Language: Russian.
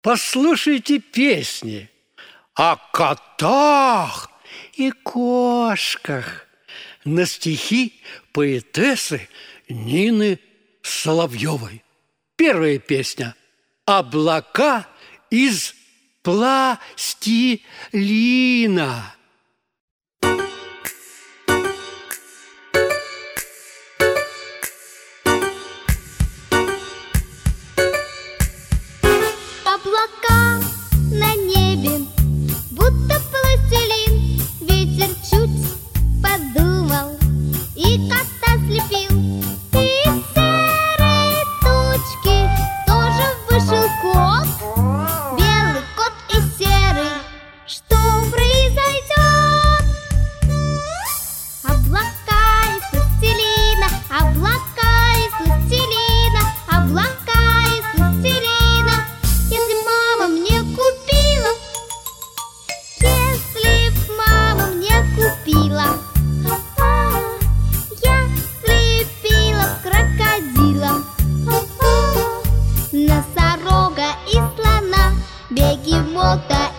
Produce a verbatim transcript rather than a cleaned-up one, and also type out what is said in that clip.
послушайте песни о котах и кошках на стихи поэтессы Нины Соловьевой. Первая песня «Облака из пластилина». Облака на небе, будто пластилин. Ветер чуть подумал и кота слепил. Из серой тучки тоже вышел кот. Белый кот и серый. Что произойдет? Облака из пластилина, облака из пластилина, облака из пластилина. Если мама мне купила, если б мама мне купила, а, я слепила крокодила, а, носорога и слона, бегемота